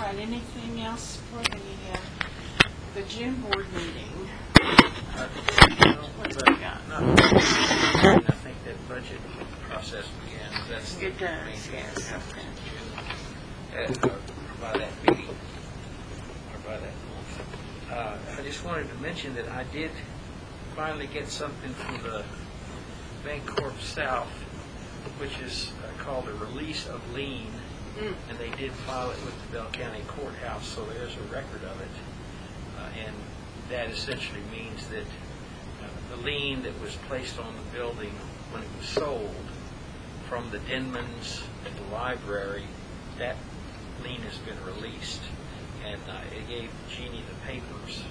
right, anything else for the June board meeting? What do we got? I think that budget process begins. That's It the does, main thing yes. that happens in June. By that meeting, or by that month. I just wanted to mention that I did finally get something from the Bancorp South, which is called a release of lien, and they did file it with the Bell County Courthouse, so there's a record of it. And that essentially means that the lien that was placed on the building when it was sold from the Denmans to the library, that lien has been released, and it gave Jeannie the papers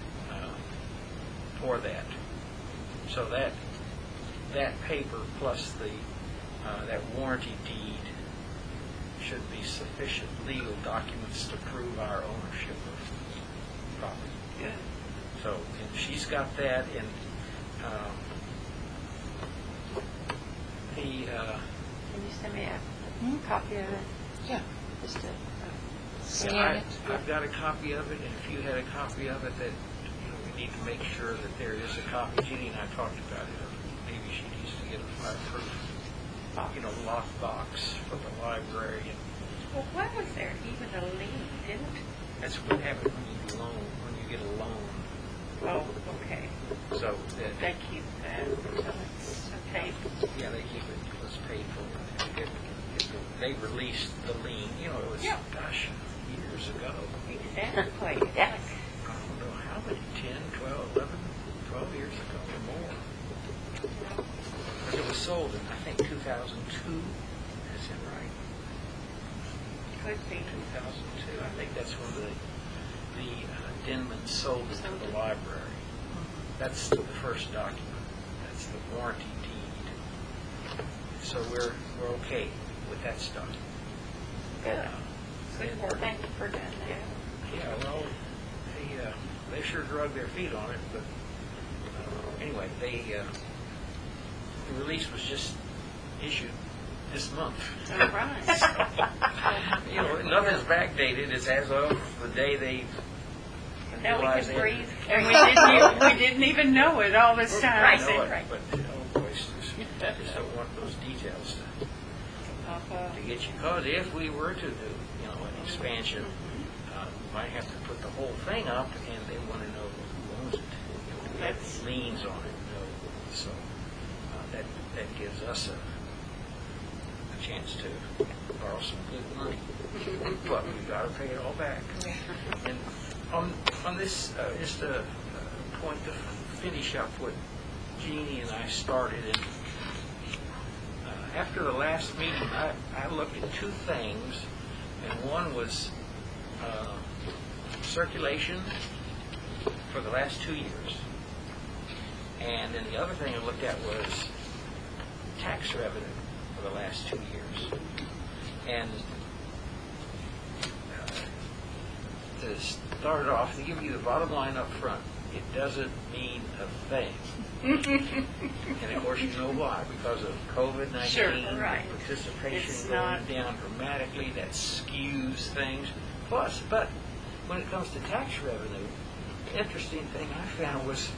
for that. So that paper plus the that warranty deed should be sufficient legal documents to prove our ownership of property. Good. So and she's got that, and Can you send me a copy of it? Yeah. Just to Scan yeah, it. I've got a copy of it, and if you had a copy of it, that we need to make sure that there is a copy. Jeannie and I talked about it. Maybe she needs to get a fireproof, lockbox for the library. And Well, why was there even a lien? Didn't? that's what happens when you get a loan. Oh, okay. So that They keep that until it's paid. yeah, they keep it until it's paid for. They released the lien. It was gosh, years ago. Exactly. Yes. I don't know how many, 10, 12, 11, 12 years ago or more. But it was sold in, I think, 2002. Is that right? Could be. 2002. I think that's when the Denman sold it to the library. That's the first document. That's the warranty deed. So we're okay with that stuff. Good. Good work. Thank you for doing that. Yeah, well, they sure drug their feet on it, but anyway, the release was just issued this month. All right. Nothing's backdated. It's as of the day they Now we realized can they- breathe. And we didn't even know it all this time. Right. I know it, Right. but boy, just don't want those details to get you. Because if we were to do, an expansion, we might have to put the whole thing up, and they want to know who owns it. We have liens on it, so that gives us a chance to borrow some good money. But we've got to pay it all back. And on this, just a point to finish up what Jeannie and I started. And after the last meeting, I looked at two things, and one was circulation for the last 2 years, and then the other thing I looked at was tax revenue for the last 2 years. And to start it off, to give you the bottom line up front, it doesn't mean a thing. And of course you know why, because of COVID-19, Sure, right. participation It's going not- down dramatically, that skews things. Plus, but when it comes to tax revenue, the interesting thing I found was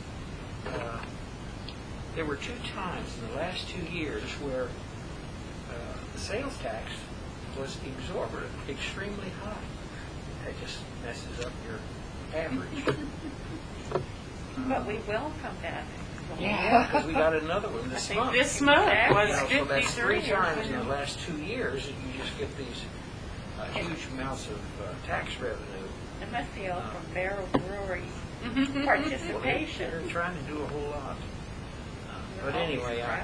there were 2 times in the last 2 years where the sales tax was exorbitant, extremely high. That just messes up your average. But we will come back. Yeah. Because we got another one this month. This month was So that's 3 53. times in the last 2 years that you just get these huge amounts of tax revenue. It must be all from Barrel Brewery Well, participation. they're trying to do a whole lot. But Always anyway, crowded.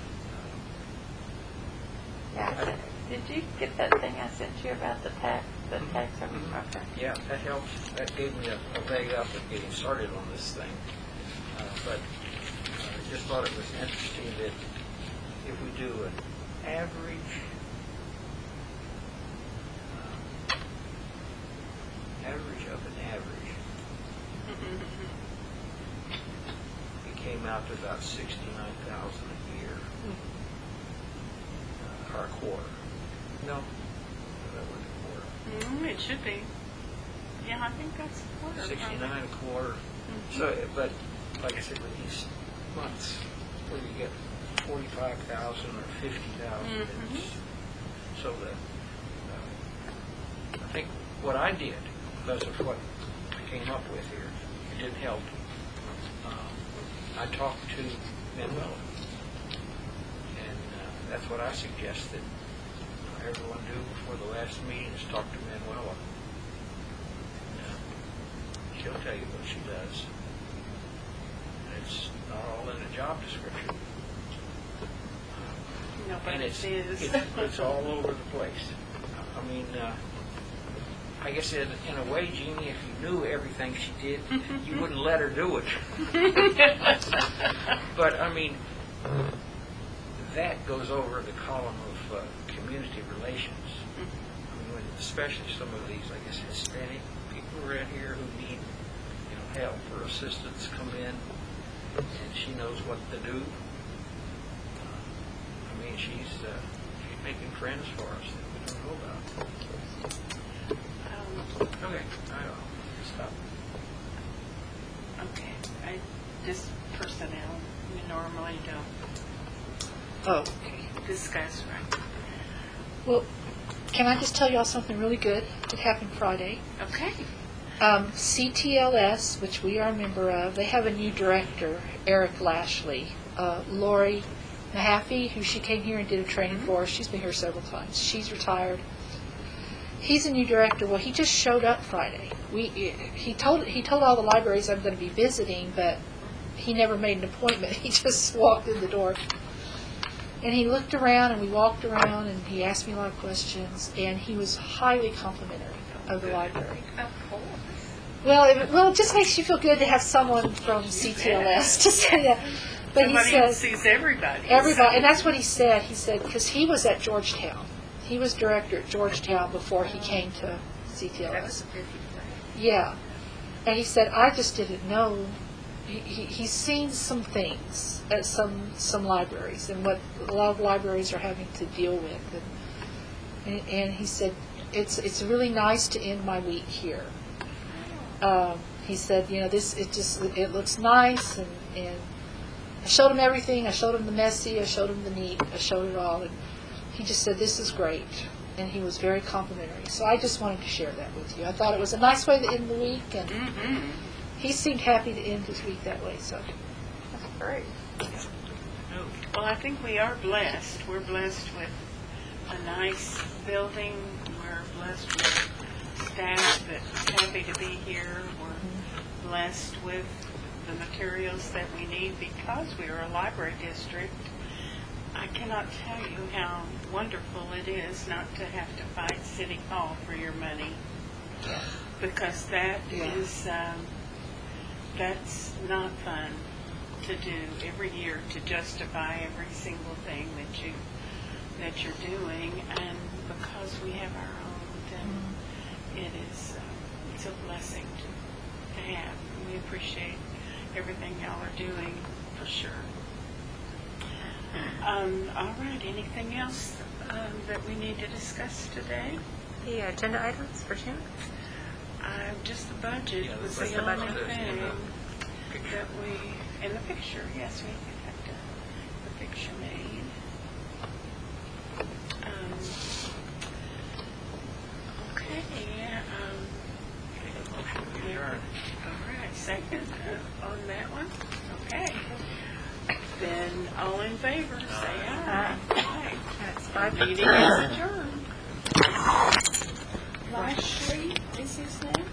Yeah. Did you get that thing I sent you about the tax revenue? Okay. yeah, that helps. That gave me a leg up at getting started on this thing. But I just thought it was interesting that if we do an average of an average, it came out to about $69,000 a year, or a quarter. No, that wasn't a quarter. It should be. Yeah, I think that's a quarter. 69 a quarter. So, but like I said, with these months where you get 45,000 or 50,000, so that I think what I did, because of what I came up with here, it didn't help. I talked to Manuela, and that's what I suggested everyone do before the last meeting is talk to Manuela. She'll tell you what she does. It's not all in a job description. No, but And it is. it's all over the place. I mean, I guess in a way, Jeannie, if you knew everything she did, you wouldn't let her do it. But, I mean, that goes over the column of community relations. I mean, especially some of these, I guess, Hispanic people around here who need help or assistance come in, and she knows what to do. I mean, she's making friends for us that we don't know about. Okay, I'll stop. Okay, just personnel, we normally don't discuss, right? Well, can I just tell y'all something really good that happened Friday? Okay. CTLS, which we are a member of, they have a new director, Eric Lashley. Lori Mahaffey, who she came here and did a training for, she's been here several times. She's retired. He's a new director. Well, he just showed up Friday. He told all the libraries I'm going to be visiting, but he never made an appointment. He just walked in the door. And he looked around, and we walked around, and he asked me a lot of questions, and he was highly complimentary of the library. Of course. Well, it just makes you feel good to have someone from CTLS to say that. But Somebody he who says sees everybody. everybody, and that's what he said. He said because he was at Georgetown, he was director at Georgetown before he came to CTLS. Yeah, and he said I just didn't know. He's seen some things at some libraries and what a lot of libraries are having to deal with, and he said it's really nice to end my week here. He said, it looks nice, and I showed him everything. I showed him the messy. I showed him the neat. I showed it all, and he just said, "This is great," and he was very complimentary. So I just wanted to share that with you. I thought it was a nice way to end the week, and he seemed happy to end his week that way. So That's great. Well, I think we are blessed. We're blessed with a nice building. We're blessed with staff that's happy to be here. We're blessed with the materials that we need because we are a library district. I cannot tell you how wonderful it is not to have to fight City Hall for your money, because that is that's not fun to do every year, to justify every single thing that you're doing, and because we have our own, then it's a blessing to have. We appreciate everything y'all are doing, for sure. All right, anything else that we need to discuss today? The agenda items for June? Just the budget Yeah, the was budget. the only The thing picture. that in the picture, yes, we have the picture made. Okay, Adjourn. all right, second on that one. Okay. Then all in favor, say aye. Aye. And it's 5:15. Meeting is adjourned.